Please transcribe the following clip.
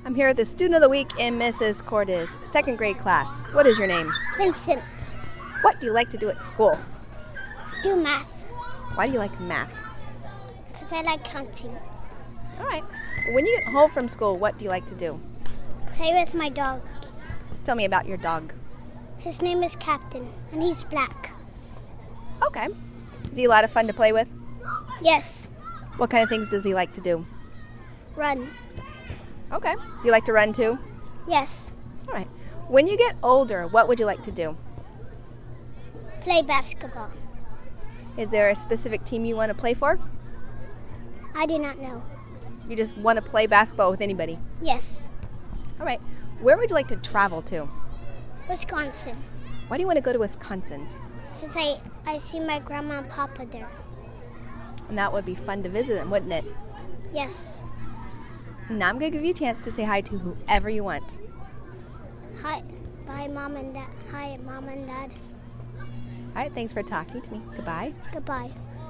I'm here with the student of the week in Mrs. Cordes' second grade class. What is your name? Vincent. What do you like to do at school? Do math. Why do you like math? Because I like counting. All right. When you get home from school, what do you like to do? Play with my dog. Tell me about your dog. His name is Captain, and he's black. Okay. Is he a lot of fun to play with? Yes. What kind of things does he like to do? Run. Okay. Do you like to run too? Yes. All right. When you get older, what would you like to do? Play basketball. Is there a specific team you want to play for? I do not know. You just want to play basketball with anybody? Yes. All right. Where would you like to travel to? Wisconsin. Why do you want to go to Wisconsin? Because I see my grandma and papa there. And that would be fun to visit them, wouldn't it? Yes. Now I'm going to give you a chance to say hi to whoever you want. Hi. Bye, Mom and Dad. Hi, Mom and Dad. All right. Thanks for talking to me. Goodbye. Goodbye.